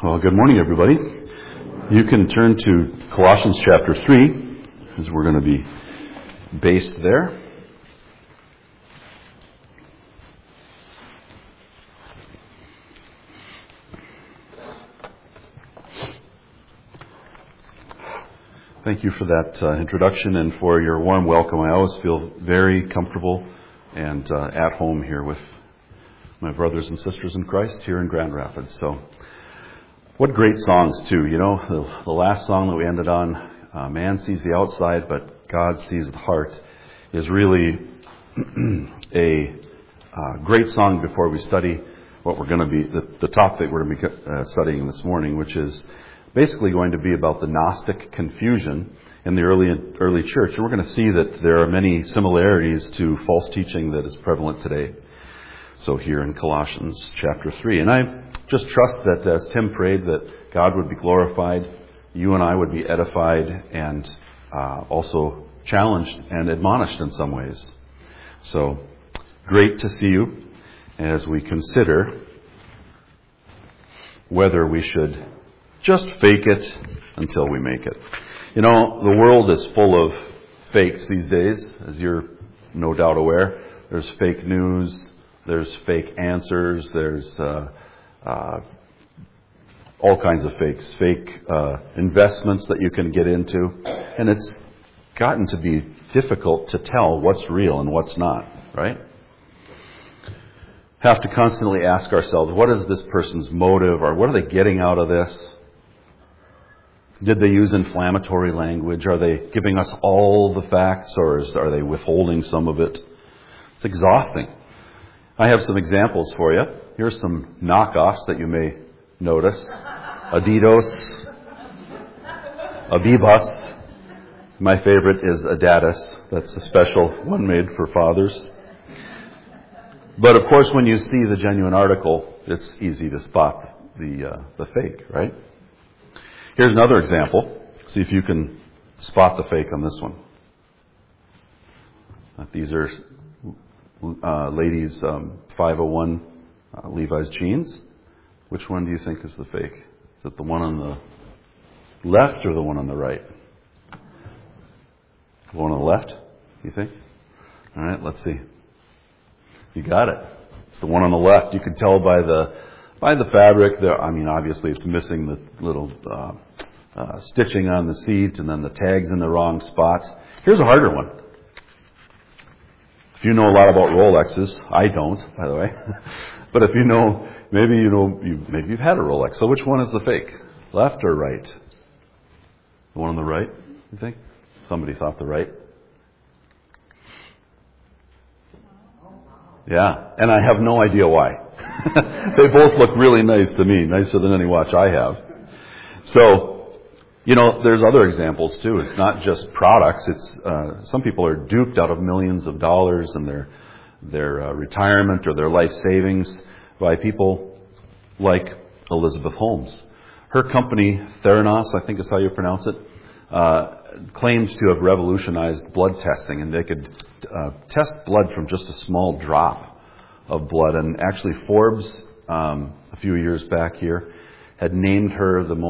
Well, good morning, everybody. You can turn to Colossians chapter 3, as we're going to be based there. Thank you for that introduction and for your warm welcome. I always feel very comfortable and at home here with my brothers and sisters in Christ here in Grand Rapids. So, what great songs, too. You know, the last song that we ended on, Man Sees the Outside, but God Sees the Heart, is really a great song before we study what we're going to be, the topic we're going to be studying this morning, which is basically going to be about the Gnostic confusion in the early church. And we're going to see that there are many similarities to false teaching that is prevalent today. So here in Colossians chapter 3. And I just trust that as Tim prayed that God would be glorified, you and I would be edified and also challenged and admonished in some ways. So great to see you as we consider whether we should just fake it until we make it. You know, the world is full of fakes these days, as you're no doubt aware. There's fake news. There's fake answers. There's all kinds of fakes, fake investments that you can get into. And it's gotten to be difficult to tell what's real and what's not, right? Have to constantly ask ourselves, what is this person's motive, or what are they getting out of this? Did they use inflammatory language? Are they giving us all the facts, or are they withholding some of it? It's exhausting. I have some examples for you. Here's some knockoffs that you may notice. Adidas, Abibus. My favorite is Adatus. That's a special one made for fathers. But of course, when you see the genuine article, it's easy to spot the fake, right? Here's another example. See if you can spot the fake on this one. These are ladies' 501 Levi's jeans. Which one do you think is the fake? Is it the one on the left or the one on the right? The one on the left, you think? All right, let's see. You got it. It's the one on the left. You can tell by the fabric. Obviously it's missing the little stitching on the seat, and then the tag's in the wrong spot. Here's a harder one. If you know a lot about Rolexes, I don't, by the way. But if you know, maybe you've had a Rolex. So which one is the fake? Left or right? The one on the right, you think? Somebody thought the right. Yeah, and I have no idea why. They both look really nice to me, nicer than any watch I have. So, you know, there's other examples too. It's not just products. It's some people are duped out of millions of dollars and their retirement or their life savings by people like Elizabeth Holmes. Her company, Theranos, I think is how you pronounce it, claims to have revolutionized blood testing, and they could test blood from just a small drop of blood. And actually, Forbes, a few years back here, had named her the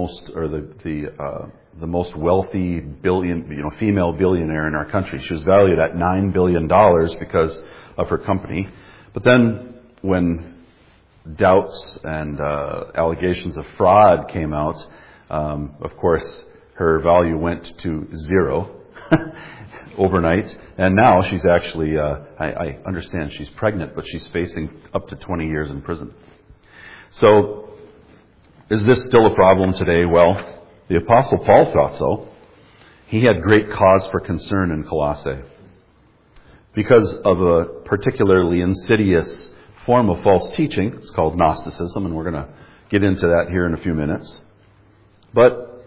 most wealthy female billionaire in our country. She was valued at $9 billion because of her company. But then when doubts and allegations of fraud came out, of course, her value went to zero overnight. And now she's actually, I understand she's pregnant, but she's facing up to 20 years in prison. So, is this still a problem today? Well, the Apostle Paul thought so. He had great cause for concern in Colossae because of a particularly insidious form of false teaching. It's called Gnosticism, and we're going to get into that here in a few minutes. But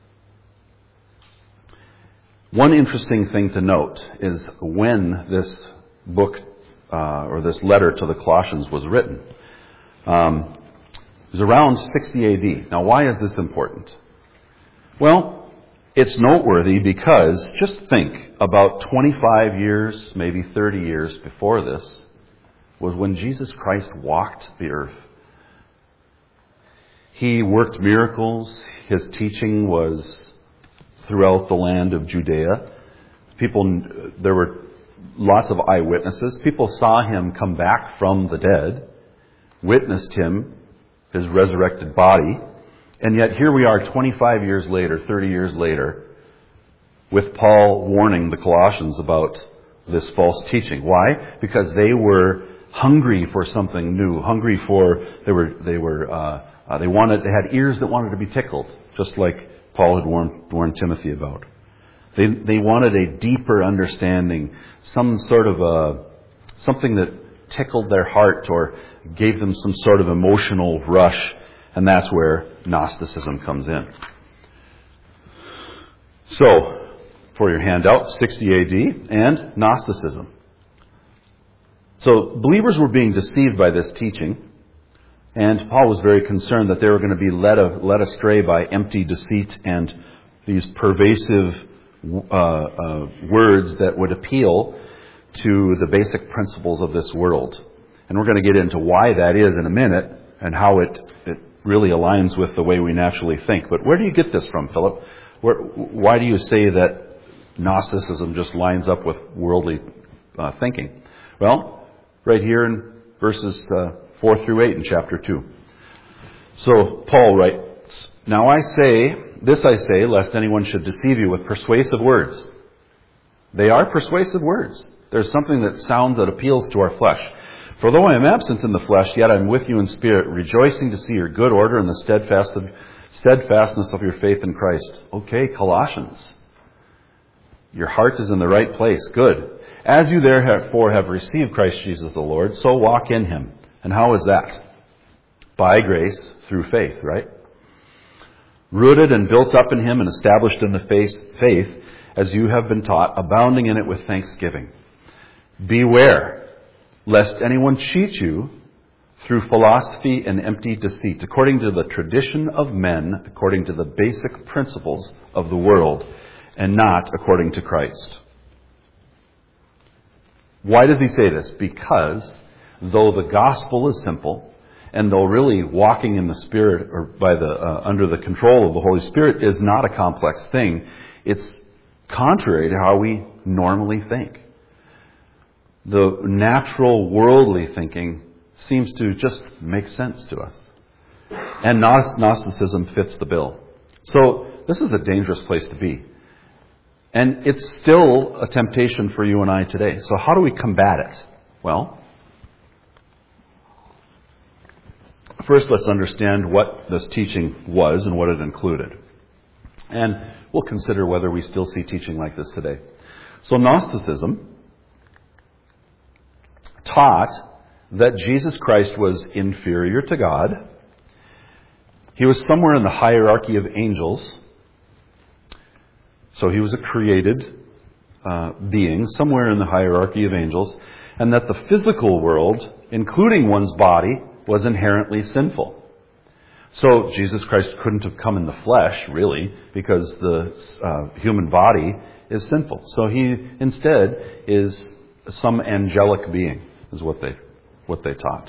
one interesting thing to note is when this book or this letter to the Colossians was written. It was around 60 AD. Now, why is this important? Well, it's noteworthy because just think about 25 years, maybe 30 years before this was when Jesus Christ walked the earth. He worked miracles. His teaching was throughout the land of Judea. There were lots of eyewitnesses. People saw him come back from the dead, witnessed him, his resurrected body, and yet here we are 25 years later, 30 years later, with Paul warning the Colossians about this false teaching. Why? Because they were hungry for something new, they had ears that wanted to be tickled, just like Paul had warned Timothy about. They wanted a deeper understanding, some sort of something that tickled their heart or gave them some sort of emotional rush, and that's where Gnosticism comes in. So, for your handout, 60 AD and Gnosticism. So, believers were being deceived by this teaching, and Paul was very concerned that they were going to be led astray by empty deceit and these pervasive words that would appeal to the basic principles of this world. And we're going to get into why that is in a minute and how it really aligns with the way we naturally think. But where do you get this from, Philip? Why do you say that Gnosticism just lines up with worldly thinking? Well, right here in verses 4 through 8 in chapter 2. So Paul writes, "Now I say, lest anyone should deceive you with persuasive words." They are persuasive words. There's something that appeals to our flesh. "For though I am absent in the flesh, yet I am with you in spirit, rejoicing to see your good order and the steadfastness of your faith in Christ." Okay, Colossians. Your heart is in the right place. Good. "As you therefore have received Christ Jesus the Lord, so walk in him." And how is that? By grace, through faith, right? "Rooted and built up in him and established in the faith, as you have been taught, abounding in it with thanksgiving. Beware, lest anyone cheat you through philosophy and empty deceit, according to the tradition of men, according to the basic principles of the world, and not according to Christ." Why does he say this? Because though the gospel is simple, and though really walking in the Spirit or under the control of the Holy Spirit is not a complex thing, it's contrary to how we normally think. The natural worldly thinking seems to just make sense to us. And Gnosticism fits the bill. So this is a dangerous place to be. And it's still a temptation for you and I today. So how do we combat it? Well, first let's understand what this teaching was and what it included. And we'll consider whether we still see teaching like this today. So Gnosticism taught that Jesus Christ was inferior to God. He was somewhere in the hierarchy of angels. So he was a created being, somewhere in the hierarchy of angels. And that the physical world, including one's body, was inherently sinful. So Jesus Christ couldn't have come in the flesh, really, because the human body is sinful. So he instead is some angelic being, is what they taught.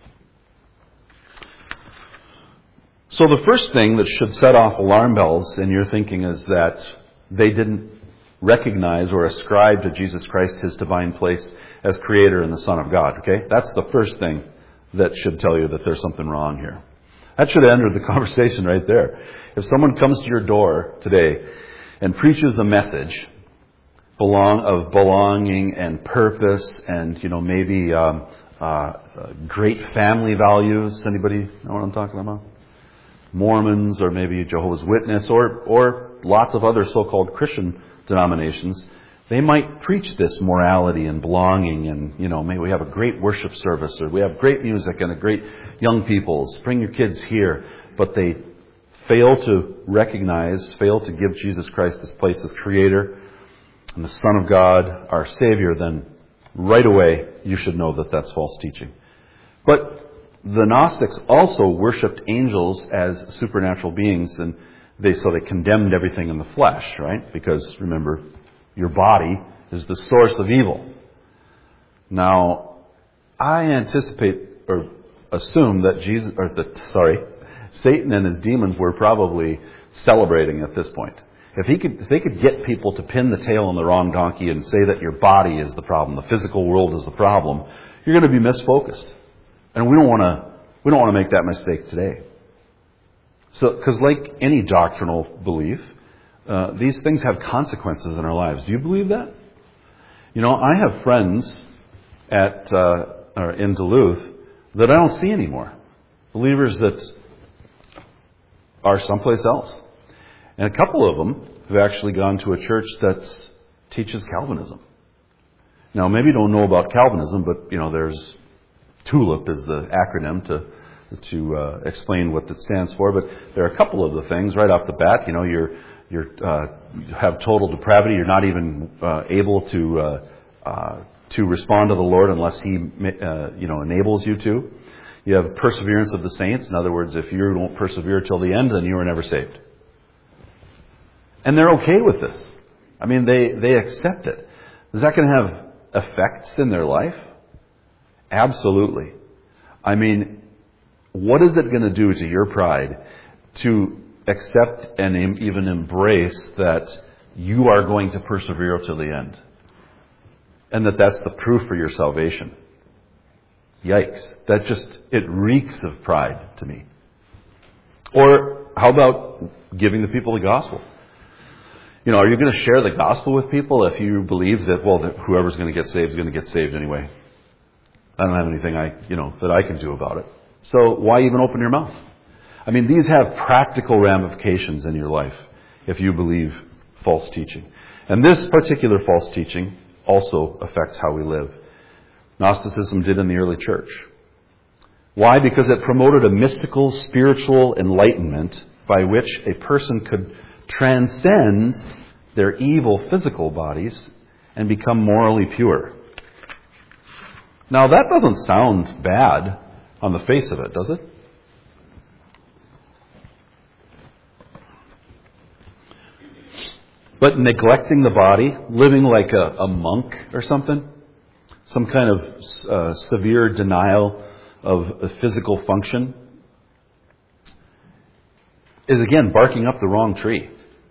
So the first thing that should set off alarm bells in your thinking is that they didn't recognize or ascribe to Jesus Christ his divine place as Creator and the Son of God. Okay? That's the first thing that should tell you that there's something wrong here. That should have ended the conversation right there. If someone comes to your door today and preaches a message of belonging and purpose and, maybe great family values. Anybody know what I'm talking about? Mormons or maybe Jehovah's Witness or lots of other so-called Christian denominations. They might preach this morality and belonging and, maybe we have a great worship service or we have great music and a great young people's. Bring your kids here. But they fail to give Jesus Christ his place as Creator and the Son of God, our Savior, then right away you should know that that's false teaching. But the Gnostics also worshipped angels as supernatural beings, and they condemned everything in the flesh, right? Because remember, your body is the source of evil. Now, I anticipate or assume that Satan and his demons were probably celebrating at this point. If they could get people to pin the tail on the wrong donkey and say that your body is the problem, the physical world is the problem, you're going to be misfocused. And we don't want to make that mistake today. So, because like any doctrinal belief, these things have consequences in our lives. Do you believe that? You know, I have friends in Duluth that I don't see anymore. Believers that are someplace else. And a couple of them have actually gone to a church that teaches Calvinism. Now, maybe you don't know about Calvinism, but, you know, there's TULIP is the acronym to explain what it stands for. But there are a couple of the things right off the bat. You know, you have total depravity. You're not even able to respond to the Lord unless He enables you to. You have perseverance of the saints. In other words, if you don't persevere till the end, then you were never saved. And they're okay with this. I mean, they accept it. Is that going to have effects in their life? Absolutely. I mean, what is it going to do to your pride to accept and even embrace that you are going to persevere till the end? And that's the proof for your salvation. Yikes. It reeks of pride to me. Or how about giving the people the gospel? You know, are you going to share the gospel with people if you believe that, well, that whoever's going to get saved is going to get saved anyway? I don't have anything that I can do about it. So why even open your mouth? I mean, these have practical ramifications in your life if you believe false teaching. And this particular false teaching also affects how we live. Gnosticism did in the early church. Why? Because it promoted a mystical, spiritual enlightenment by which a person could transcend their evil physical bodies and become morally pure. Now, that doesn't sound bad on the face of it, does it? But neglecting the body, living like a monk or something, some kind of severe denial of a physical function, is again barking up the wrong tree.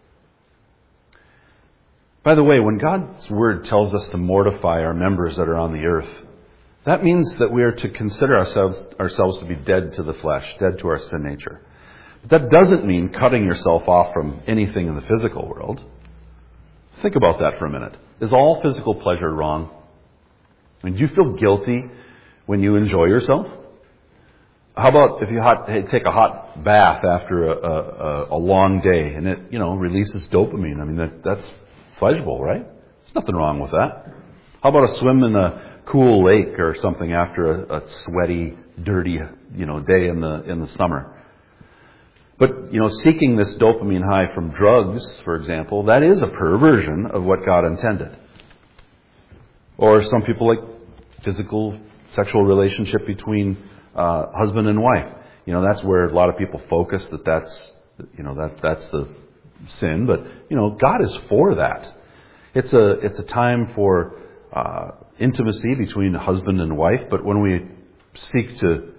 By the way, when God's Word tells us to mortify our members that are on the earth, that means that we are to consider ourselves to be dead to the flesh, dead to our sin nature. But that doesn't mean cutting yourself off from anything in the physical world. Think about that for a minute. Is all physical pleasure wrong? I mean, do you feel guilty when you enjoy yourself? How about if you take a hot bath after a long day and it, releases dopamine? I mean, that's pleasurable, right? There's nothing wrong with that. How about a swim in a cool lake or something after a sweaty, dirty, day in the summer? But, seeking this dopamine high from drugs, for example, that is a perversion of what God intended. Or some people like physical, sexual relationship between husband and wife. That's where a lot of people focus that's the sin. But, God is for that. It's a time for intimacy between husband and wife. But when we seek to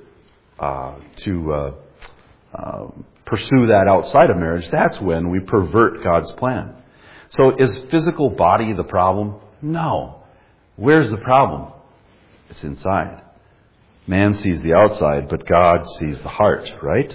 pursue that outside of marriage, that's when we pervert God's plan. So is physical body the problem? No. Where's the problem? It's inside. Man sees the outside, but God sees the heart, right?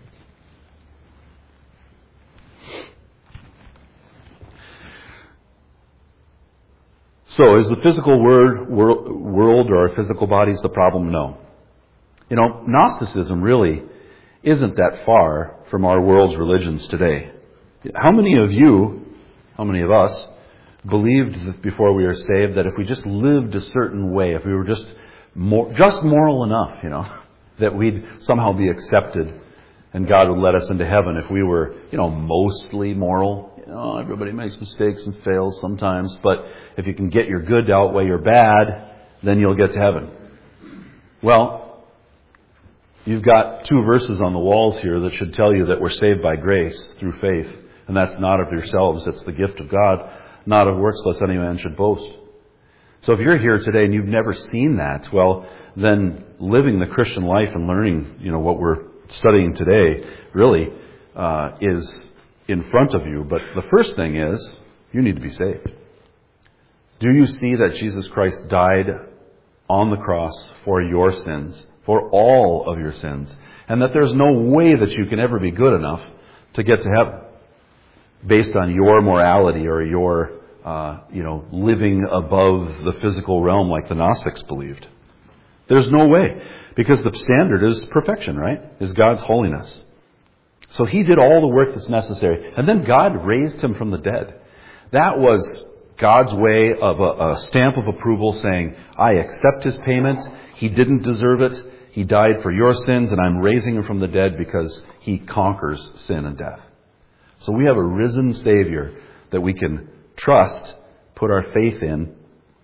So is the physical world or our physical bodies the problem? No. Gnosticism really isn't that far from our world's religions today. How many of us, believed that before we were saved that if we just lived a certain way, if we were just moral enough, that we'd somehow be accepted and God would let us into heaven if we were, mostly moral? Everybody makes mistakes and fails sometimes, but if you can get your good to outweigh your bad, then you'll get to heaven. Well, you've got 2 verses on the walls here that should tell you that we're saved by grace through faith. And that's not of yourselves. It's the gift of God, not of works, lest any man should boast. So if you're here today and you've never seen that, well, then living the Christian life and learning, what we're studying today really is in front of you. But the first thing is, you need to be saved. Do you see that Jesus Christ died on the cross for your sins, for all of your sins, and that there's no way that you can ever be good enough to get to heaven based on your morality or your living above the physical realm like the Gnostics believed? There's no way, because the standard is perfection, right? Is God's holiness. So He did all the work that's necessary, and then God raised Him from the dead. That was God's way of a stamp of approval saying, I accept His payment. He didn't deserve it. He died for your sins, and I'm raising Him from the dead because He conquers sin and death. So we have a risen Savior that we can trust, put our faith in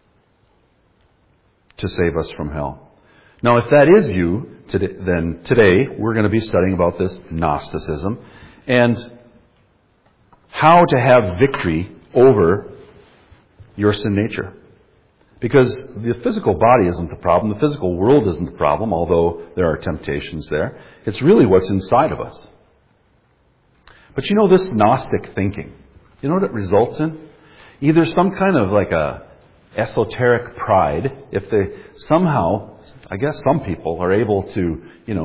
to save us from hell. Now, if that is you, then today we're going to be studying about this Gnosticism and how to have victory over your sin nature. Because the physical body isn't the problem. The physical world isn't the problem, although there are temptations there. It's really what's inside of us. But you know, this Gnostic thinking, you know what it results in? Either some kind of like a esoteric pride, if they somehow, I guess some people are able to,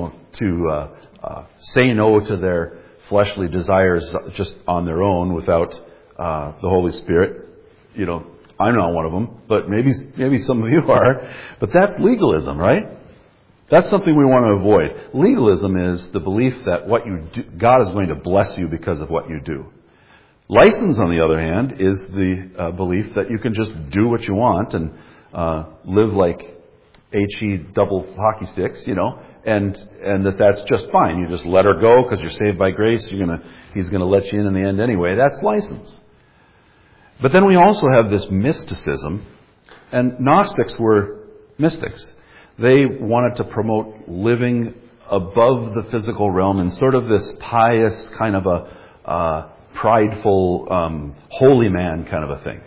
say no to their fleshly desires just on their own without the Holy Spirit. I'm not one of them, but maybe some of you are. But that's legalism, right? That's something we want to avoid. Legalism is the belief that what you do, God is going to bless you because of what you do. License, on the other hand, is the belief that you can just do what you want and live like HE double hockey sticks, and that's just fine. You just let her go because you're saved by grace. He's gonna let you in the end anyway. That's license. But then we also have this mysticism, and Gnostics were mystics. They wanted to promote living above the physical realm in sort of this pious kind of a prideful, holy man kind of a thing.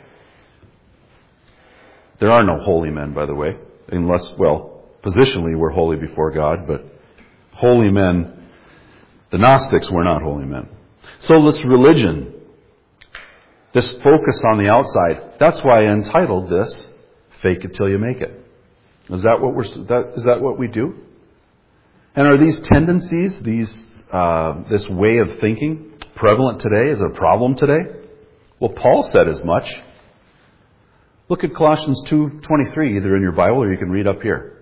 There are no holy men, by the way, unless, positionally we're holy before God, but holy men, the Gnostics were not holy men. So this religion, this focus on the outside, that's why I entitled this, Fake It Till You Make It. Is that what we do? And are these tendencies, this way of thinking prevalent today? Is it a problem today? Well, Paul said as much. Look at Colossians 2:23, either in your Bible or you can read up here.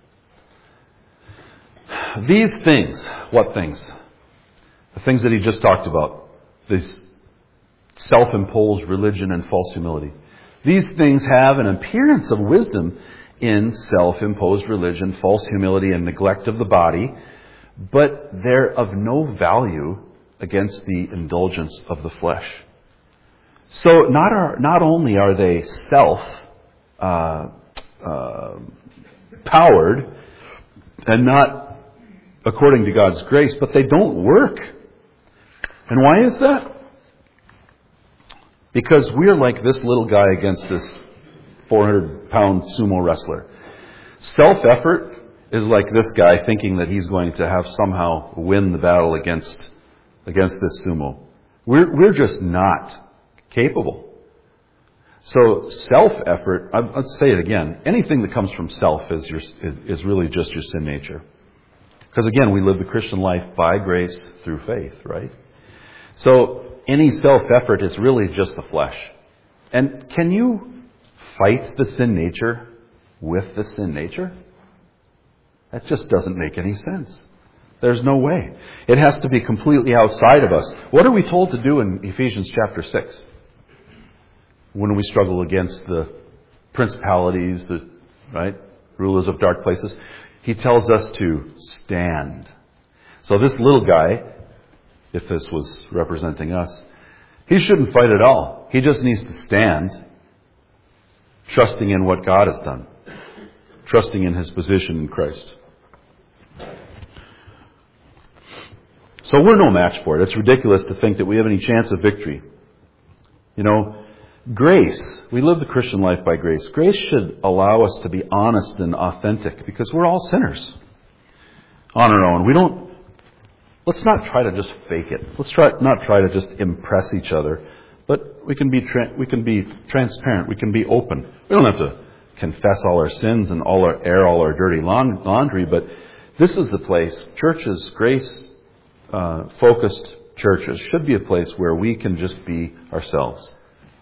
These things, what things? The things that he just talked about. This self-imposed religion and false humility. These things have an appearance of wisdom in self-imposed religion, false humility, and neglect of the body, but they're of no value against the indulgence of the flesh. So not only are they self-powered and not according to God's grace, but they don't work. And why is that? Because we're like this little guy against this 400-pound sumo wrestler. Self-effort is like this guy thinking that he's going to have somehow win the battle against this sumo. We're just not capable. So self-effort, let's say it again, anything that comes from self is really just your sin nature. Because again, we live the Christian life by grace through faith, right? So any self-effort is really just the flesh. And can you fight the sin nature with the sin nature? That just doesn't make any sense. There's no way. It has to be completely outside of us. What are we told to do in Ephesians chapter 6? When we struggle against the principalities, rulers of dark places, he tells us to stand. So this little guy, if this was representing us, he shouldn't fight at all. He just needs to stand, trusting in what God has done, trusting in his position in Christ. So we're no match for it. It's ridiculous to think that we have any chance of victory. Grace, we live the Christian life by grace. Grace should allow us to be honest and authentic because we're all sinners on our own. We don't let's not try to just fake it. Let's not try to just impress each other. But we can be transparent. We can be open. We don't have to confess all our sins and air all our dirty laundry, but this is the place. Churches, grace-focused churches, should be a place where we can just be ourselves.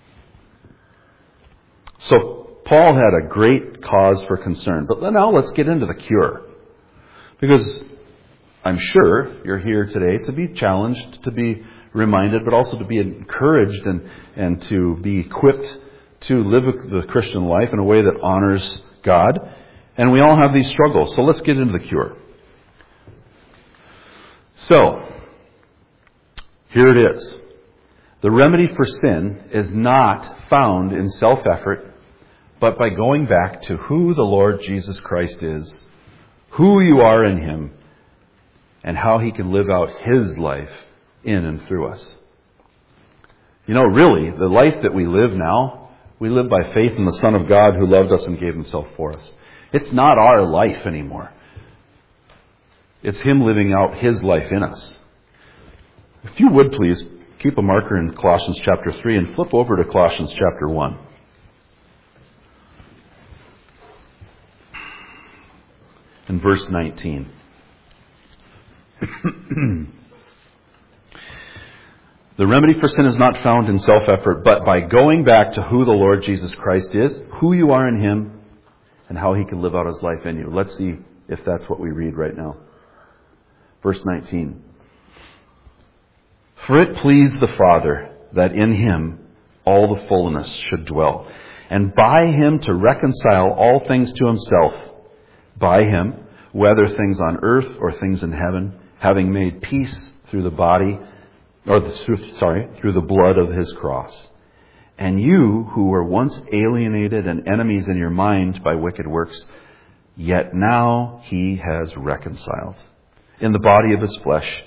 So Paul had a great cause for concern. But now let's get into the cure. Because I'm sure you're here today to be challenged, to be reminded, but also to be encouraged and to be equipped to live the Christian life in a way that honors God. And we all have these struggles. So let's get into the cure. So, here it is. The remedy for sin is not found in self-effort, but by going back to who the Lord Jesus Christ is, who you are in Him, and how He can live out His life in and through us. You know, really, the life that we live now, we live by faith in the Son of God who loved us and gave Himself for us. It's not our life anymore. It's Him living out His life in us. If you would please, keep a marker in Colossians chapter 3 and flip over to Colossians chapter 1. In verse 19. The remedy for sin is not found in self-effort, but by going back to who the Lord Jesus Christ is, who you are in Him, and how He can live out His life in you. Let's see if that's what we read right now. Verse 19. For it pleased the Father that in Him all the fullness should dwell, and by Him to reconcile all things to Himself, by Him, whether things on earth or things in heaven, having made peace through the through the blood of His cross. And you, who were once alienated and enemies in your mind by wicked works, yet now He has reconciled in the body of His flesh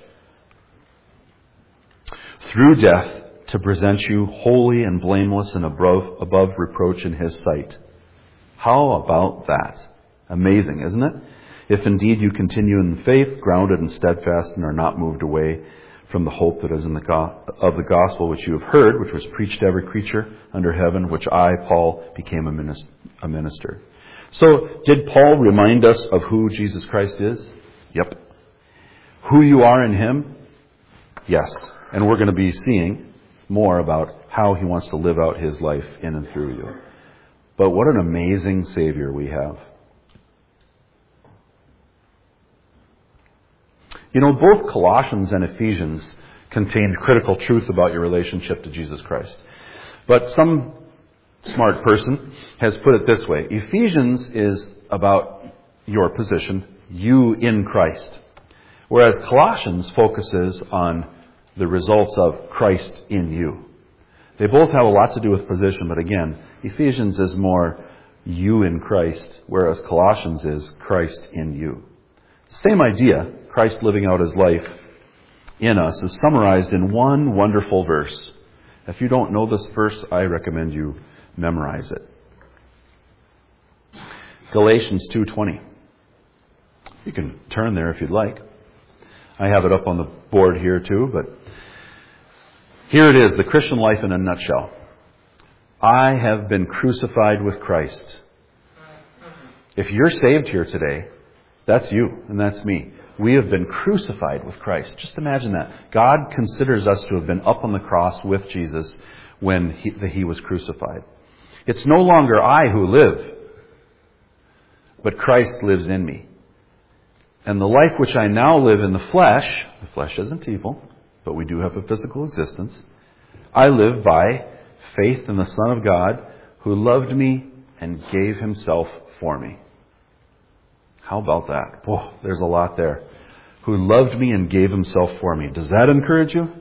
through death to present you holy and blameless and above reproach in His sight. How about that? Amazing, isn't it? If indeed you continue in faith, grounded and steadfast, and are not moved away from the hope that is of the gospel which you have heard, which was preached to every creature under heaven, which I, Paul, became a minister. So, did Paul remind us of who Jesus Christ is? Yep. Who you are in Him? Yes. And we're going to be seeing more about how He wants to live out His life in and through you. But what an amazing Savior we have. You know, both Colossians and Ephesians contained critical truth about your relationship to Jesus Christ. But some smart person has put it this way. Ephesians is about your position, you in Christ. Whereas Colossians focuses on the results of Christ in you. They both have a lot to do with position, but again, Ephesians is more you in Christ, whereas Colossians is Christ in you. Same idea, Christ living out His life in us, is summarized in one wonderful verse. If you don't know this verse, I recommend you memorize it. Galatians 2:20. You can turn there if you'd like. I have it up on the board here too, but here it is, the Christian life in a nutshell. I have been crucified with Christ. If you're saved here today, that's you and that's me. We have been crucified with Christ. Just imagine that. God considers us to have been up on the cross with Jesus when He was crucified. It's no longer I who live, but Christ lives in me. And the life which I now live in the flesh isn't evil, but we do have a physical existence. I live by faith in the Son of God who loved me and gave Himself for me. How about that? Whoa, there's a lot there. Who loved me and gave Himself for me. Does that encourage you?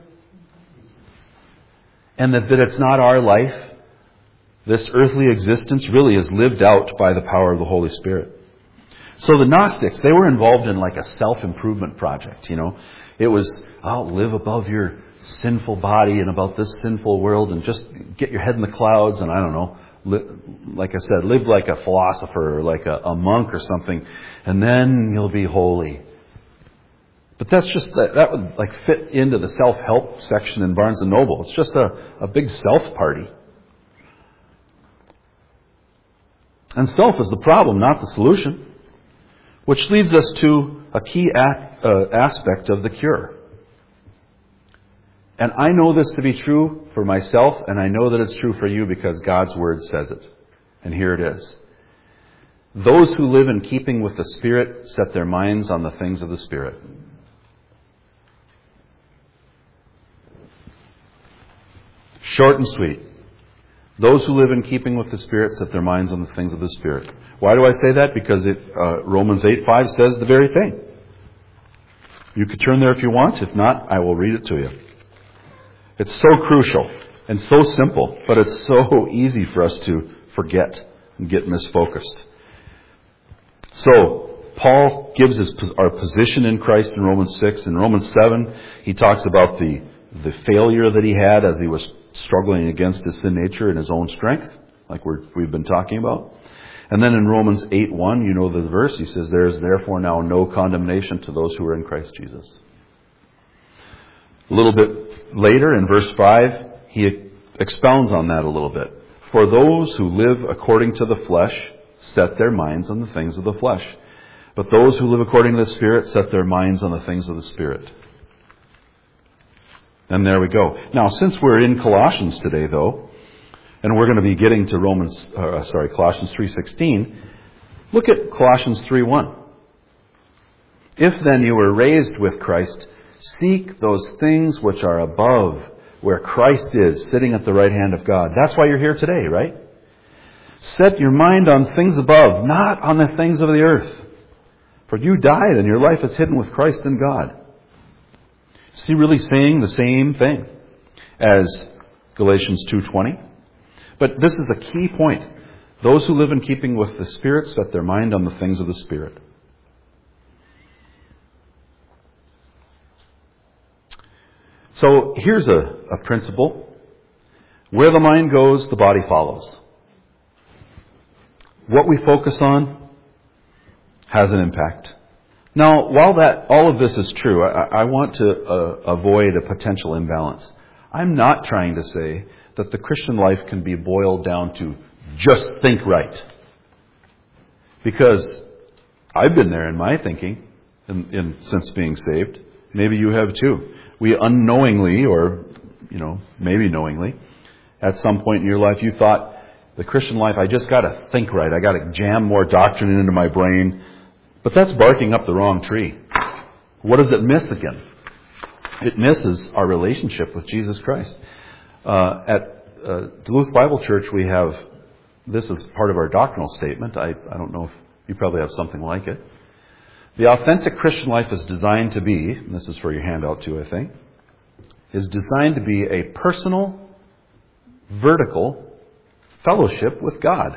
And that it's not our life. This earthly existence really is lived out by the power of the Holy Spirit. So the Gnostics, they were involved in like a self-improvement project, you know. It was, live above your sinful body and about this sinful world and just get your head in the clouds and I don't know, like I said, live like a philosopher or like a monk or something, and then you'll be holy. But that would like fit into the self-help section in Barnes & Noble. It's just a big self party. And self is the problem, not the solution. Which leads us to a key aspect of the cure. And I know this to be true for myself, and I know that it's true for you because God's Word says it. And here it is. Those who live in keeping with the Spirit set their minds on the things of the Spirit. Short and sweet. Those who live in keeping with the Spirit set their minds on the things of the Spirit. Why do I say that? Because Romans 8:5 says the very thing. You could turn there if you want. If not, I will read it to you. It's so crucial and so simple, but it's so easy for us to forget and get misfocused. So, Paul gives our position in Christ in Romans 6. In Romans 7, he talks about the failure that he had as he was struggling against his sin nature in his own strength, like we've been talking about. And then in Romans 8:1, you know the verse, he says, there is therefore now no condemnation to those who are in Christ Jesus. A little bit later, in verse 5, he expounds on that a little bit. For those who live according to the flesh set their minds on the things of the flesh. But those who live according to the Spirit set their minds on the things of the Spirit. And there we go. Now, since we're in Colossians today, though, and we're going to be getting to Colossians 3:16, look at Colossians 3:1. If then you were raised with Christ, seek those things which are above, where Christ is, sitting at the right hand of God. That's why you're here today, right? Set your mind on things above, not on the things of the earth. For you died, and your life is hidden with Christ in God. Is he really saying the same thing as Galatians 2:20? But this is a key point. Those who live in keeping with the Spirit set their mind on the things of the Spirit. So here's a principle. Where the mind goes, the body follows. What we focus on has an impact. Now, while all of this is true, I want to avoid a potential imbalance. I'm not trying to say that the Christian life can be boiled down to just think right. Because I've been there in my thinking since being saved. Maybe you have too. We unknowingly, or maybe knowingly, at some point in your life you thought, the Christian life, I just got to think right. I got to jam more doctrine into my brain. But that's barking up the wrong tree. What does it miss again? It misses our relationship with Jesus Christ. At Duluth Bible Church, we have, this is part of our doctrinal statement. I don't know if you probably have something like it. The authentic Christian life is designed to be, and this is for your handout too, I think, is designed to be a personal, vertical fellowship with God.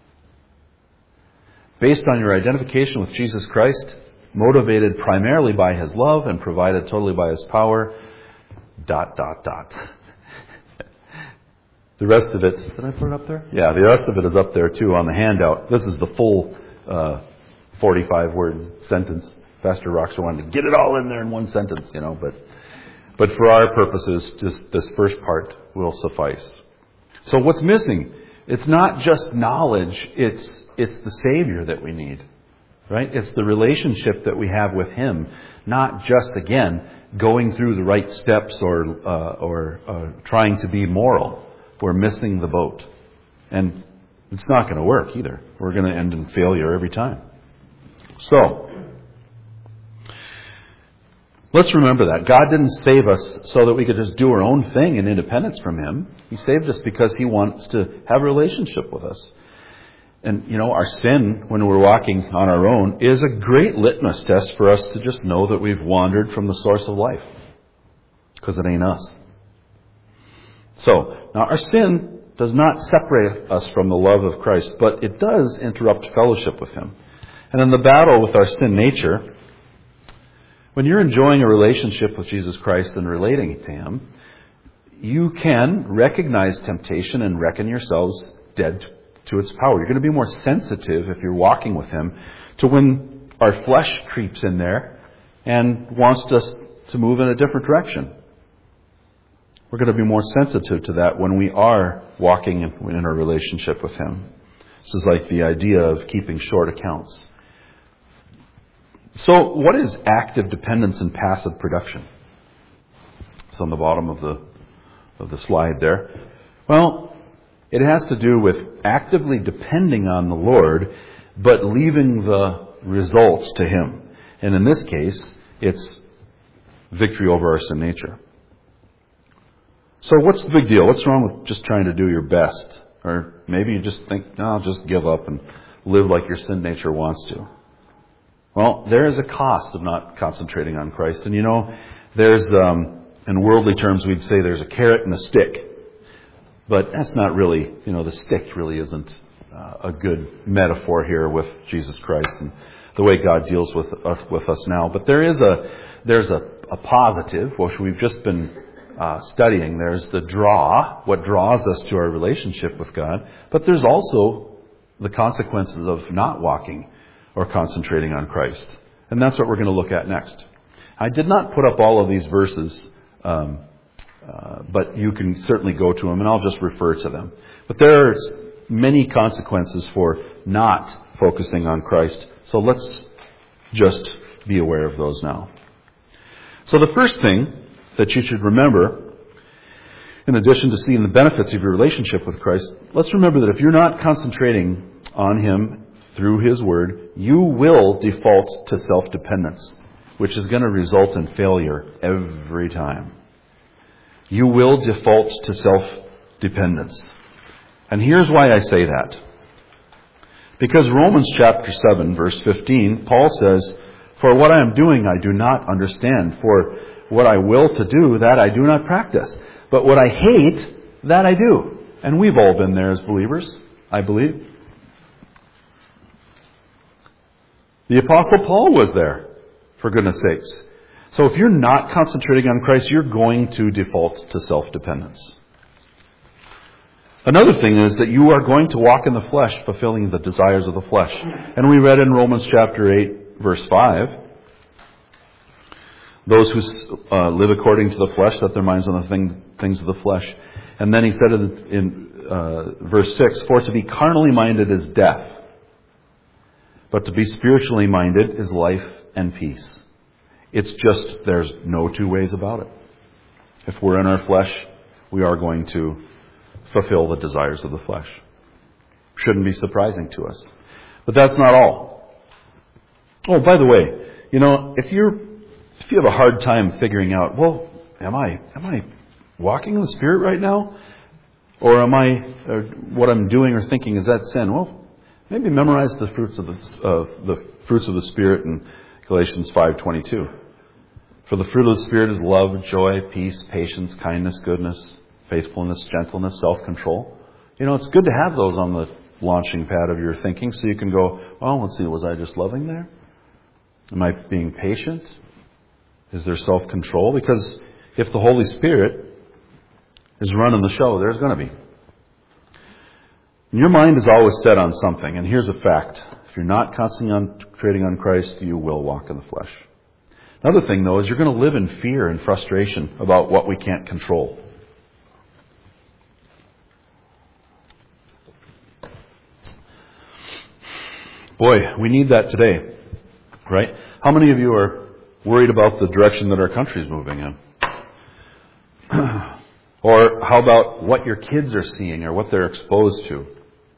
Based on your identification with Jesus Christ, motivated primarily by His love and provided totally by His power, ... The rest of it, did I put it up there? Yeah, the rest of it is up there too on the handout. This is the full 45-word sentence. Pastor Roxer wanted to get it all in there in one sentence, but for our purposes, just this first part will suffice. So what's missing? It's not just knowledge, it's the Savior that we need, right? It's the relationship that we have with Him, not just, again, going through the right steps or trying to be moral. We're missing the boat. And it's not going to work either. We're going to end in failure every time. So, let's remember that. God didn't save us so that we could just do our own thing in independence from Him. He saved us because He wants to have a relationship with us. And, our sin, when we're walking on our own, is a great litmus test for us to just know that we've wandered from the source of life. Because it ain't us. So, now our sin does not separate us from the love of Christ, but it does interrupt fellowship with Him. And in the battle with our sin nature, when you're enjoying a relationship with Jesus Christ and relating to Him, you can recognize temptation and reckon yourselves dead to its power. You're going to be more sensitive if you're walking with Him to when our flesh creeps in there and wants us to move in a different direction. We're going to be more sensitive to that when we are walking in our relationship with Him. This is like the idea of keeping short accounts. So what is active dependence and passive production? It's on the bottom of the slide there. Well, it has to do with actively depending on the Lord, but leaving the results to Him. And in this case, it's victory over our sin nature. So what's the big deal? What's wrong with just trying to do your best? Or maybe you just think, no, I'll just give up and live like your sin nature wants to. Well, there is a cost of not concentrating on Christ. And you know, there's, in worldly terms, we'd say there's a carrot and a stick. But that's not really, the stick really isn't a good metaphor here with Jesus Christ and the way God deals with us now. But there's a positive, which we've just been studying. There's the draw, what draws us to our relationship with God. But there's also the consequences of not walking or concentrating on Christ. And that's what we're going to look at next. I did not put up all of these verses, but you can certainly go to them, and I'll just refer to them. But there are many consequences for not focusing on Christ. So let's just be aware of those now. So the first thing that you should remember, in addition to seeing the benefits of your relationship with Christ, let's remember that if you're not concentrating on Him through His Word, you will default to self-dependence, which is going to result in failure every time. You will default to self-dependence. And here's why I say that. Because Romans chapter 7, verse 15, Paul says, "For what I am doing I do not understand. For what I will to do, that I do not practice. But what I hate, that I do." And we've all been there as believers, I believe. The Apostle Paul was there, for goodness sakes. So if you're not concentrating on Christ, you're going to default to self-dependence. Another thing is that you are going to walk in the flesh, fulfilling the desires of the flesh. And we read in Romans chapter 8, verse 5, those who live according to the flesh set their minds on the things of the flesh. And then he said in verse 6, "For to be carnally minded is death, but to be spiritually minded is life and peace." It's just, there's no two ways about it. If we're in our flesh, we are going to fulfill the desires of the flesh. Shouldn't be surprising to us. But that's not all. Oh, by the way, if you have a hard time figuring out, well, am I walking in the Spirit right now? Or what I'm doing or thinking, is that sin? Well, maybe memorize the fruits of the Spirit in Galatians 5:22. "For the fruit of the Spirit is love, joy, peace, patience, kindness, goodness, faithfulness, gentleness, self-control." It's good to have those on the launching pad of your thinking so you can go, "Oh, let's see, was I just loving there? Am I being patient? Is there self-control?" Because if the Holy Spirit is running the show, there's going to be. And your mind is always set on something. And here's a fact. If you're not concentrating on Christ, you will walk in the flesh. Another thing, though, is you're going to live in fear and frustration about what we can't control. Boy, we need that today, right? How many of you are worried about the direction that our country is moving in? Or how about what your kids are seeing or what they're exposed to?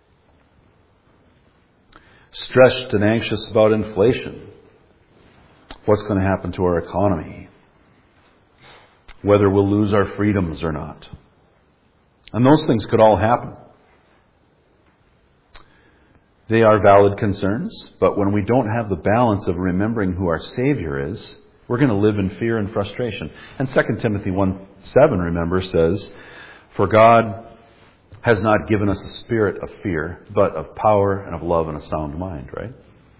Stressed and anxious about inflation. What's going to happen to our economy? Whether we'll lose our freedoms or not. And those things could all happen. They are valid concerns, but when we don't have the balance of remembering who our Savior is, we're going to live in fear and frustration. And 2 Timothy 1:7, remember, says, "For God has not given us a spirit of fear, but of power and of love and a sound mind," right?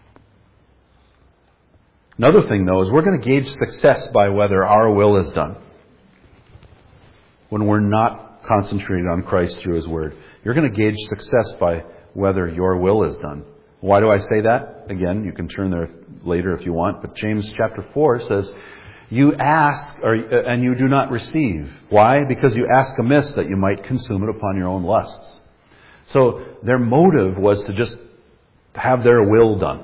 Another thing, though, is we're going to gauge success by whether our will is done. When we're not concentrated on Christ through His Word, you're going to gauge success by whether your will is done, Why do I say that? Again, you can turn there later if you want, but James chapter 4 says, you ask and you do not receive. Why? Because you ask amiss that you might consume it upon your own lusts. So their motive was to just have their will done.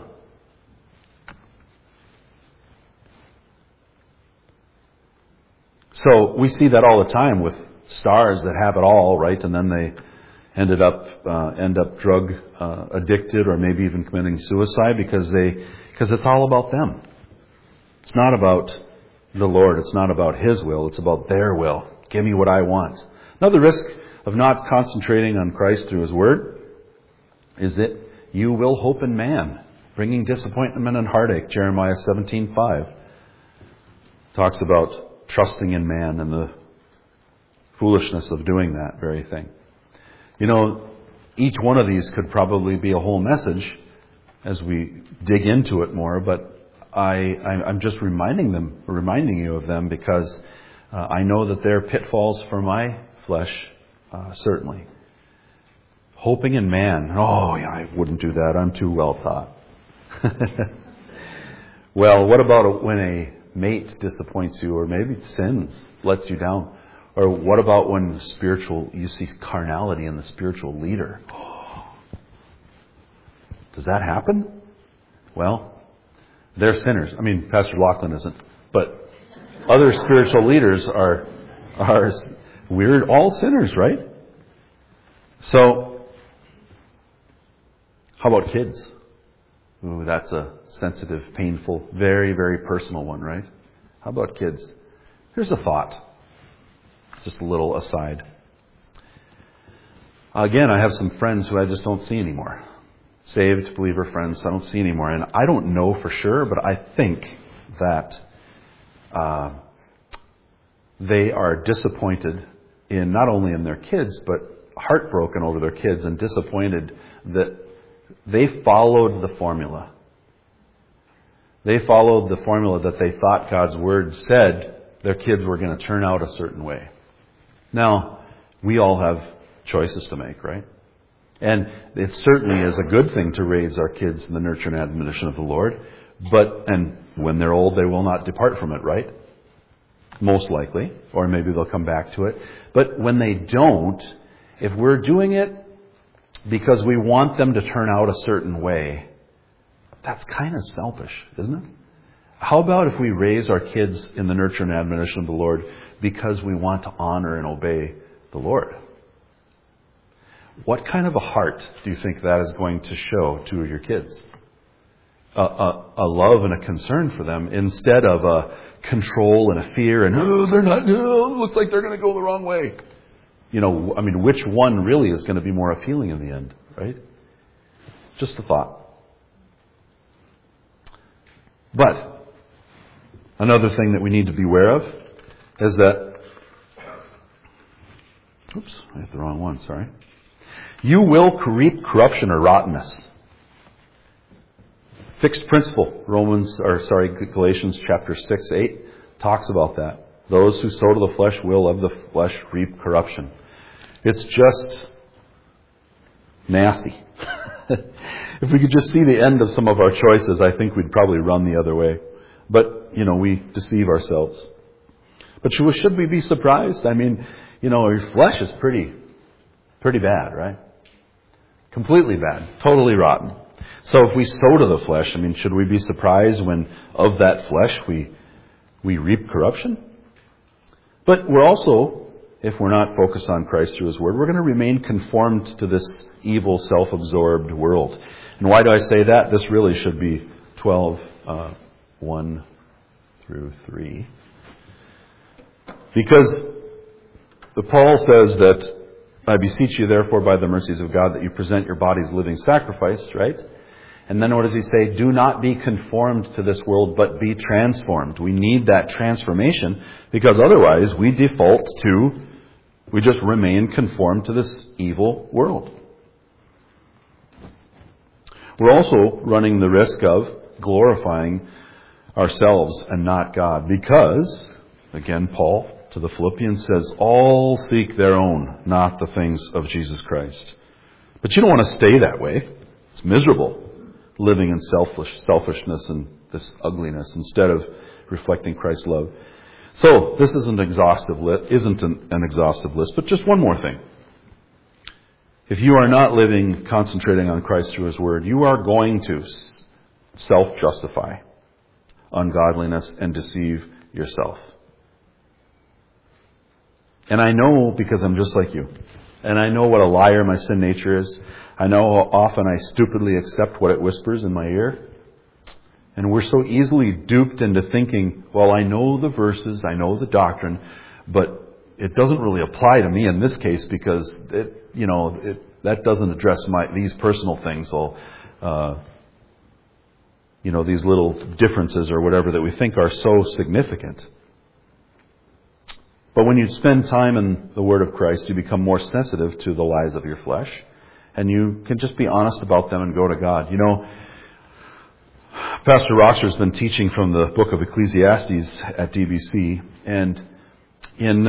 So we see that all the time with stars that have it all, right? And then they end up drug addicted, or maybe even committing suicide because it's all about them. It's not about the Lord. It's not about His will. It's about their will. Give me what I want. Another risk of not concentrating on Christ through His Word is that you will hope in man, bringing disappointment and heartache. Jeremiah 17:5 talks about trusting in man and the foolishness of doing that very thing. You know, each one of these could probably be a whole message as we dig into it more, but I'm just reminding you of them because I know that they're pitfalls for my flesh, certainly. Hoping in man. Oh, yeah, I wouldn't do that. I'm too well taught. Well, what about when a mate disappoints you, or maybe sins, lets you down? Or what about when you see carnality in the spiritual leader? Does that happen? Well, they're sinners. I mean, Pastor Lachlan isn't, but other spiritual leaders are we're all sinners, right? So, how about kids? Ooh, that's a sensitive, painful, very, very personal one, right? How about kids? Here's a thought. Just a little aside. Again, I have some friends who I just don't see anymore. Saved believer friends I don't see anymore. And I don't know for sure, but I think that they are disappointed in not only in their kids, but heartbroken over their kids and disappointed that they followed the formula. They followed the formula that they thought God's Word said their kids were going to turn out a certain way. Now, we all have choices to make, right? And it certainly is a good thing to raise our kids in the nurture and admonition of the Lord. And when they're old, they will not depart from it, right? Most likely. Or maybe they'll come back to it. But when they don't, if we're doing it because we want them to turn out a certain way, that's kind of selfish, isn't it? How about if we raise our kids in the nurture and admonition of the Lord because we want to honor and obey the Lord? What kind of a heart do you think that is going to show to your kids? A love and a concern for them instead of a control and a fear and, it looks like they're going to go the wrong way. You know, I mean, which one really is going to be more appealing in the end, right? Just a thought. But another thing that we need to be aware of is that, oops, I hit the wrong one, sorry. You will reap corruption or rottenness. Fixed principle. Galatians chapter 6-8 talks about that. Those who sow to the flesh will of the flesh reap corruption. It's just nasty. If we could just see the end of some of our choices, I think we'd probably run the other way. But, we deceive ourselves. But should we be surprised? I mean, your flesh is pretty bad, right? Completely bad. Totally rotten. So if we sow to the flesh, should we be surprised when of that flesh we reap corruption? But we're also, if we're not focused on Christ through His Word, we're going to remain conformed to this evil, self-absorbed world. And why do I say that? This really should be 12, 1 through 3. Because Paul says that, I beseech you therefore by the mercies of God that you present your bodies living sacrifice, right? And then what does he say? Do not be conformed to this world, but be transformed. We need that transformation because otherwise we just remain conformed to this evil world. We're also running the risk of glorifying ourselves and not God because, again, Paul to the Philippians says, all seek their own, not the things of Jesus Christ. But you don't want to stay that way. It's miserable. living in selfishness and this ugliness instead of reflecting Christ's love. So this isn't an exhaustive list, but just one more thing. If you are not concentrating on Christ through His Word, you are going to self-justify ungodliness and deceive yourself. And I know because I'm just like you. And I know what a liar my sin nature is. I know how often I stupidly accept what it whispers in my ear. And we're so easily duped into thinking, well, I know the verses, I know the doctrine, but it doesn't really apply to me in this case because that doesn't address these personal things. So, these little differences or whatever that we think are so significant. But when you spend time in the Word of Christ, you become more sensitive to the lies of your flesh, and you can just be honest about them and go to God. Pastor Roxer has been teaching from the book of Ecclesiastes at DBC, and in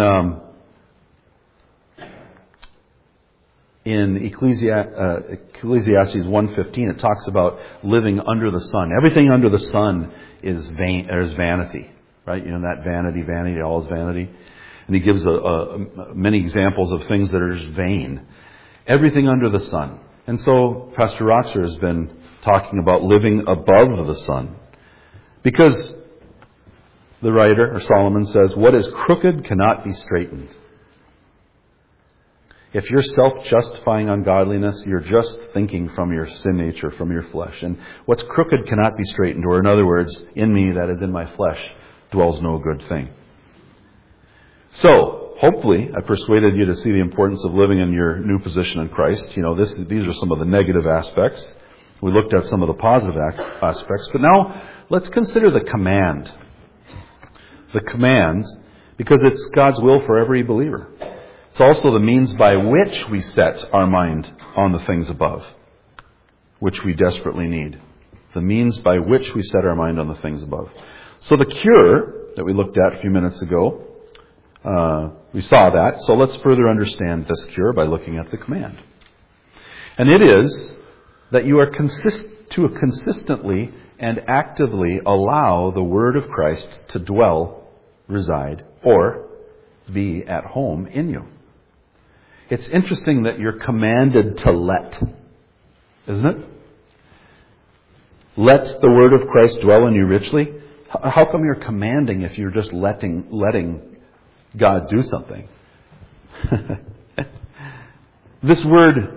Ecclesiastes 1:15, it talks about living under the sun. Everything under the sun is vanity, right? That vanity, all is vanity. And he gives many examples of things that are just vain. Everything under the sun. And so Pastor Roxer has been talking about living above the sun. Because the writer, or Solomon, says, what is crooked cannot be straightened. If you're self-justifying ungodliness, you're just thinking from your sin nature, from your flesh. And what's crooked cannot be straightened. Or in other words, in me, that is in my flesh, dwells no good thing. So, hopefully, I persuaded you to see the importance of living in your new position in Christ. These are some of the negative aspects. We looked at some of the positive aspects. But now, let's consider the command. The command, because it's God's will for every believer. It's also the means by which we set our mind on the things above, which we desperately need. The means by which we set our mind on the things above. So the cure that we looked at a few minutes ago, we saw that. So let's further understand this cure by looking at the command. And it is that you are to consistently and actively allow the Word of Christ to dwell, reside, or be at home in you. It's interesting that you're commanded to let, isn't it? Let the Word of Christ dwell in you richly. How come you're commanding if you're just letting God do something? This word,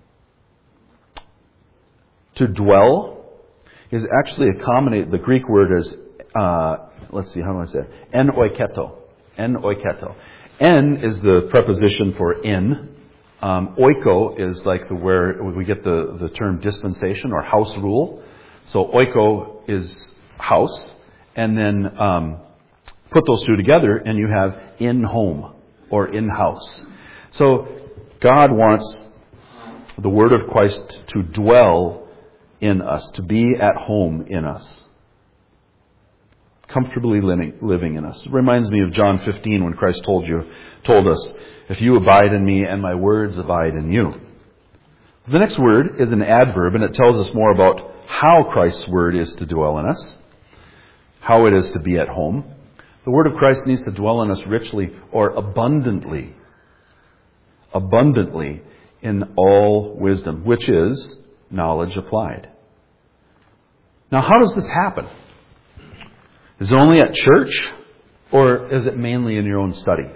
to dwell, is actually the Greek word is, let's see, how do I say it? En oiketo. En oiketo. En is the preposition for in. Oiko is like where we get the term dispensation or house rule. So oiko is house. And then put those two together and you have in home or in house. So God wants the Word of Christ to dwell in us, to be at home in us. Comfortably living in us. It reminds me of John 15 when Christ told us, if you abide in me and my words abide in you. The next word is an adverb, and it tells us more about how Christ's Word is to dwell in us, how it is to be at home. The Word of Christ needs to dwell in us richly or abundantly in all wisdom, which is knowledge applied. Now, how does this happen? Is it only at church, or is it mainly in your own study?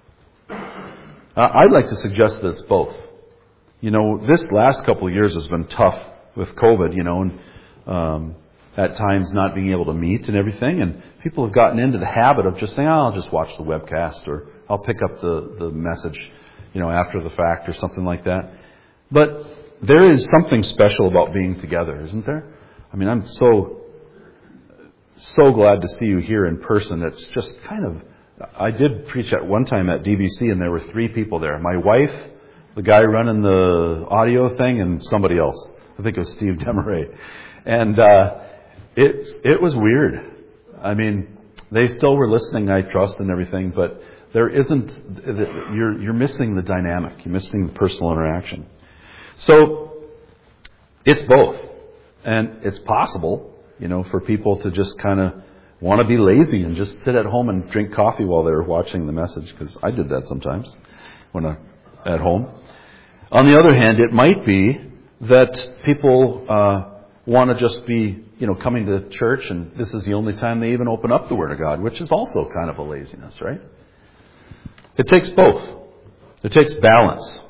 I'd like to suggest that it's both. This last couple of years has been tough with COVID, and at times not being able to meet and everything. And people have gotten into the habit of just saying, I'll just watch the webcast, or I'll pick up the message, after the fact or something like that. But there is something special about being together, isn't there? I mean, I'm so glad to see you here in person. It's just I did preach at one time at DBC and there were 3 people there. My wife, the guy running the audio thing, and somebody else. I think it was Steve Demaray. And it was weird. I mean, they still were listening, I trust, and everything, but there isn't, you're missing the dynamic. You're missing the personal interaction. So, it's both. And it's possible, for people to just kind of want to be lazy and just sit at home and drink coffee while they're watching the message, because I did that sometimes when I'm at home. On the other hand, it might be that people want to just be, coming to church, and this is the only time they even open up the Word of God, which is also kind of a laziness, right? It takes both. It takes balance.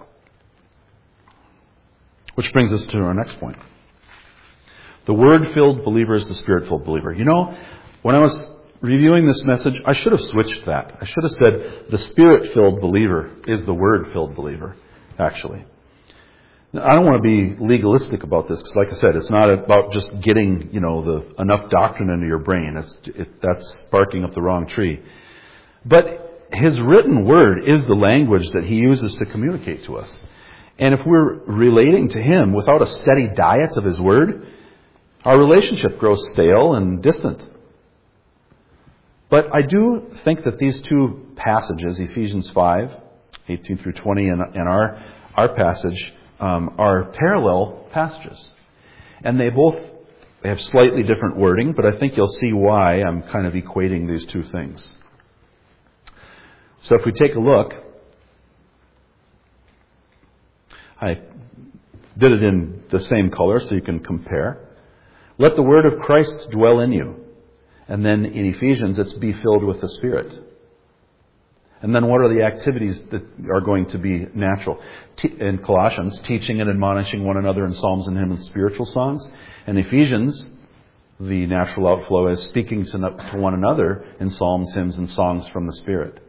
Which brings us to our next point. The Word-filled believer is the Spirit-filled believer. When I was reviewing this message, I should have switched that. I should have said the Spirit-filled believer is the Word-filled believer, actually. Now, I don't want to be legalistic about this, because like I said, it's not about just getting, enough doctrine into your brain. That's sparking up the wrong tree. But His written Word is the language that He uses to communicate to us. And if we're relating to Him without a steady diet of His Word, our relationship grows stale and distant. But I do think that these two passages, Ephesians 5, 18 through 20, and our passage, are parallel passages. And they have slightly different wording, but I think you'll see why I'm kind of equating these two things. So if we take a look, I did it in the same color so you can compare. Let the word of Christ dwell in you. And then in Ephesians, it's be filled with the Spirit. And then what are the activities that are going to be natural? In Colossians, teaching and admonishing one another in psalms and hymns and spiritual songs. In Ephesians, the natural outflow is speaking to one another in psalms, hymns, and songs from the Spirit.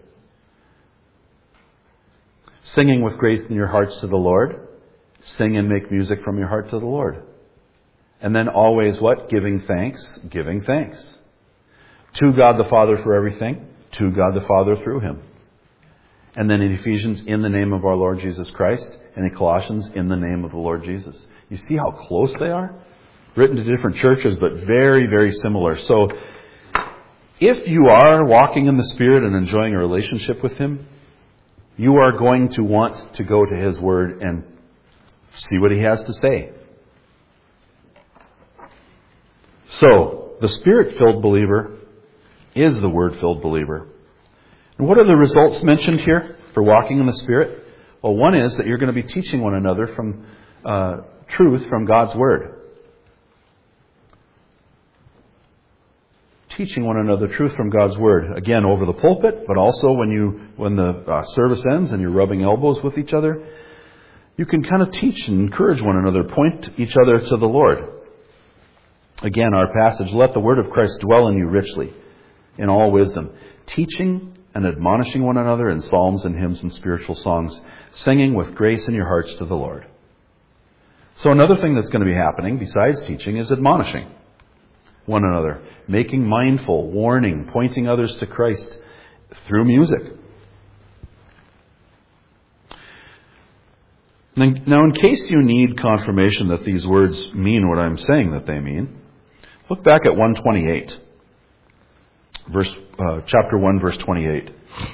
Singing with grace in your hearts to the Lord. Sing and make music from your heart to the Lord. And then always what? Giving thanks. Giving thanks. To God the Father for everything. To God the Father through Him. And then in Ephesians, in the name of our Lord Jesus Christ. And in Colossians, in the name of the Lord Jesus. You see how close they are? Written to different churches, but very, very similar. So, if you are walking in the Spirit and enjoying a relationship with Him, you are going to want to go to His Word and see what He has to say. So, the Spirit-filled believer is the Word-filled believer. And what are the results mentioned here for walking in the Spirit? Well, one is that you're going to be teaching one another from truth from God's Word. Teaching one another truth from God's Word. Again, over the pulpit, but also when the service ends and you're rubbing elbows with each other, you can kind of teach and encourage one another, point each other to the Lord. Again, our passage, let the word of Christ dwell in you richly, in all wisdom, teaching and admonishing one another in psalms and hymns and spiritual songs, singing with grace in your hearts to the Lord. So another thing that's going to be happening, besides teaching, is admonishing one another, making mindful, warning, pointing others to Christ through music. Now, in case you need confirmation that these words mean what I'm saying that they mean, look back at 128, chapter 1, verse 28.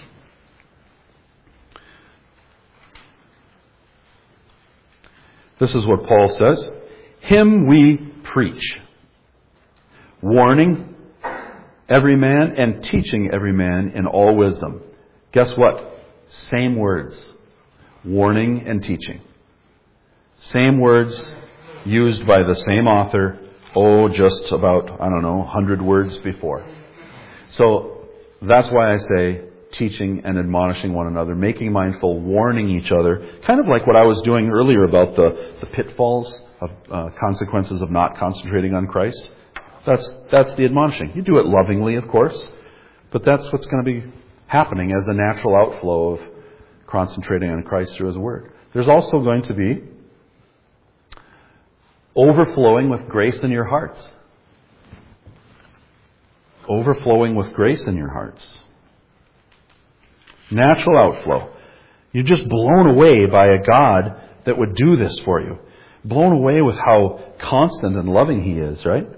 This is what Paul says. Him we preach, warning every man and teaching every man in all wisdom. Guess what? Same words. Warning and teaching. Same words used by the same author, just about, 100 words before. So that's why I say teaching and admonishing one another, making mindful, warning each other, kind of like what I was doing earlier about the pitfalls of consequences of not concentrating on Christ. That's the admonishing. You do it lovingly, of course, but that's what's going to be happening as a natural outflow of concentrating on Christ through His Word. There's also going to be overflowing with grace in your hearts. Overflowing with grace in your hearts. Natural outflow. You're just blown away by a God that would do this for you. Blown away with how constant and loving He is, right?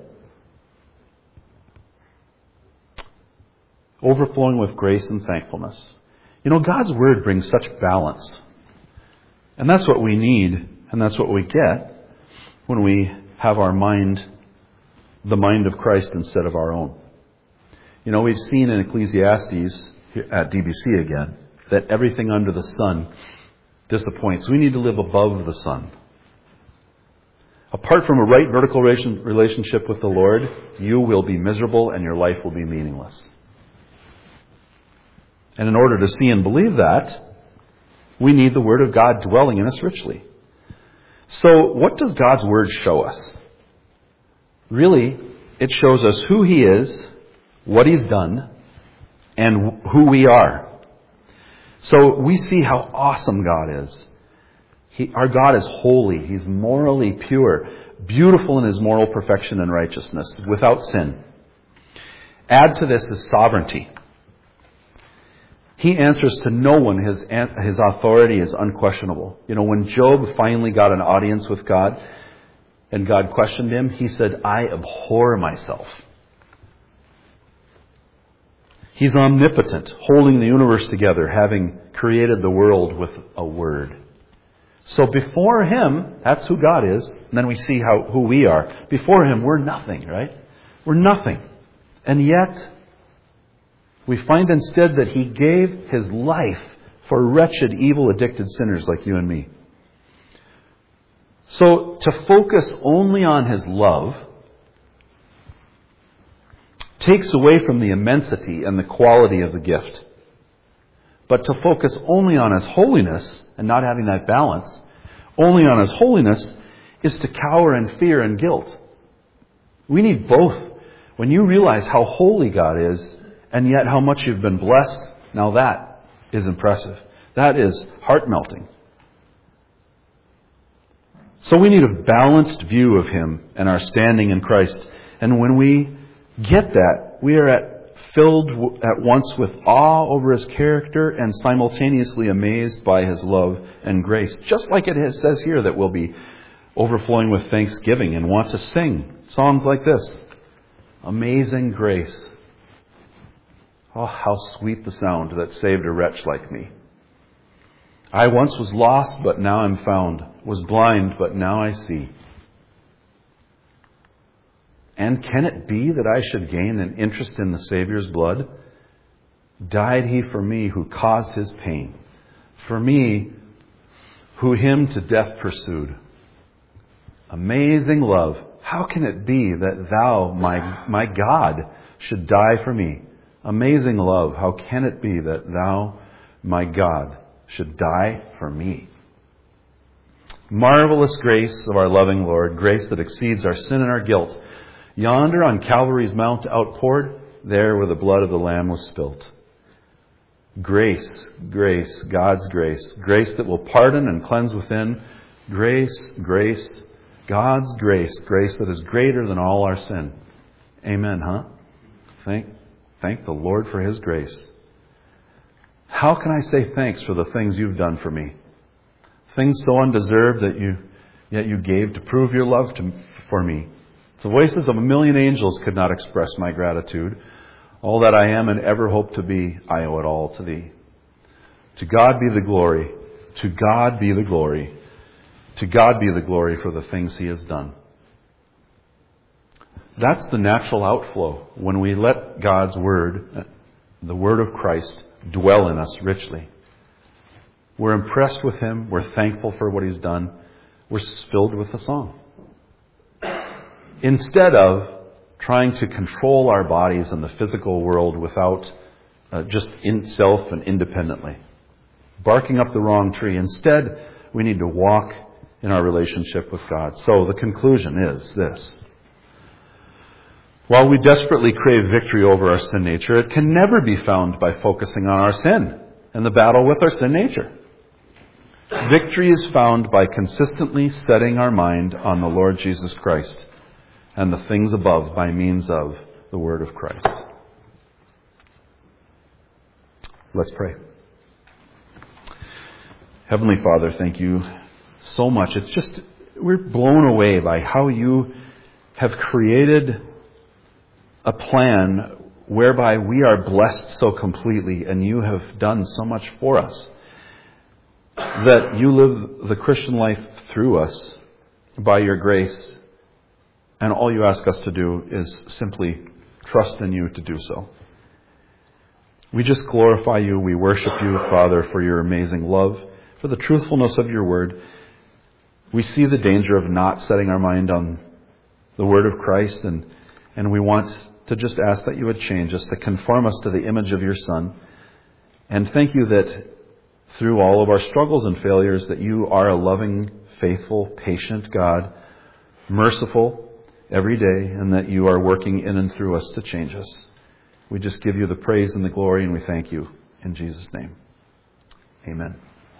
Overflowing with grace and thankfulness. God's Word brings such balance. And that's what we need, and that's what we get when we have our mind, the mind of Christ instead of our own. You know, we've seen in Ecclesiastes, here at DBC again, that everything under the sun disappoints. We need to live above the sun. Apart from a right vertical relationship with the Lord, you will be miserable and your life will be meaningless. And in order to see and believe that, we need the Word of God dwelling in us richly. So what does God's Word show us? Really, it shows us who He is, what He's done, and who we are. So we see how awesome God is. Our God is holy. He's morally pure, beautiful in His moral perfection and righteousness, without sin. Add to this His sovereignty. He answers to no one. His authority is unquestionable. You know, when Job finally got an audience with God and God questioned him, he said, I abhor myself. He's omnipotent, holding the universe together, having created the world with a word. So before Him, that's who God is. And then we see who we are. Before Him, we're nothing, right? We're nothing. And yet, we find instead that He gave His life for wretched, evil, addicted sinners like you and me. So to focus only on His love takes away from the immensity and the quality of the gift. But to focus only on His holiness and not having that balance, only on His holiness, is to cower in fear and guilt. We need both. When you realize how holy God is, and yet how much you've been blessed, now that is impressive. That is heart-melting. So we need a balanced view of Him and our standing in Christ. And when we get that, we are filled at once with awe over His character and simultaneously amazed by His love and grace. Just like it says here that we'll be overflowing with thanksgiving and want to sing songs like this. Amazing grace. Oh, how sweet the sound that saved a wretch like me. I once was lost, but now I'm found. Was blind, but now I see. And can it be that I should gain an interest in the Savior's blood? Died He for me who caused His pain, for me who Him to death pursued. Amazing love. How can it be that Thou, my God, should die for me? Amazing love. How can it be that Thou, my God, should die for me? Marvelous grace of our loving Lord, grace that exceeds our sin and our guilt. Yonder on Calvary's mount outpoured, there where the blood of the Lamb was spilt. Grace, grace, God's grace. Grace that will pardon and cleanse within. Grace, grace, God's grace. Grace that is greater than all our sin. Amen, huh? Thank the Lord for His grace. How can I say thanks for the things You've done for me? Things so undeserved that you gave to prove Your love for me. The voices of a million angels could not express my gratitude. All that I am and ever hope to be, I owe it all to Thee. To God be the glory. To God be the glory. To God be the glory for the things He has done. That's the natural outflow when we let God's Word, the Word of Christ, dwell in us richly. We're impressed with Him. We're thankful for what He's done. We're filled with a song. Instead of trying to control our bodies in the physical world without just in self and independently. Barking up the wrong tree. Instead, we need to walk in our relationship with God. So the conclusion is this. While we desperately crave victory over our sin nature, it can never be found by focusing on our sin and the battle with our sin nature. Victory is found by consistently setting our mind on the Lord Jesus Christ and the things above by means of the Word of Christ. Let's pray. Heavenly Father, thank You so much. We're blown away by how You have created a plan whereby we are blessed so completely and You have done so much for us. That You live the Christian life through us by Your grace And all you ask us to do is simply trust in you to do so. We just glorify you. We worship you, Father, for your amazing love, for the truthfulness of your word. We see the danger of not setting our mind on the word of Christ, and we want to just ask that you would change us, to conform us to the image of your Son. And thank you that through all of our struggles and failures, that you are a loving, faithful, patient God, merciful every day, and that you are working in and through us to change us. We just give you the praise and the glory, and we thank you. In Jesus' name, amen.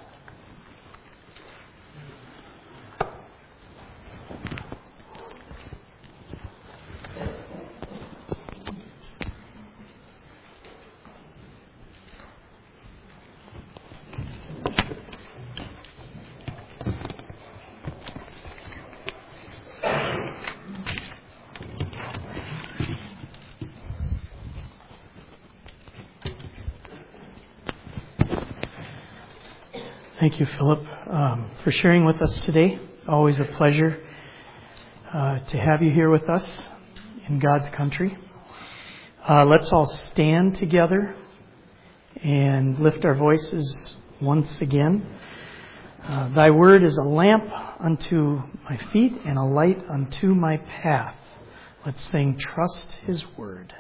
Thank you, Philip, for sharing with us today. Always a pleasure to have you here with us in God's country. Let's all stand together and lift our voices once again. Thy word is a lamp unto my feet and a light unto my path. Let's sing Trust His Word.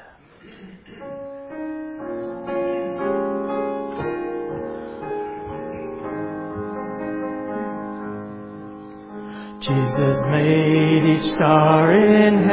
Jesus made each star in heaven.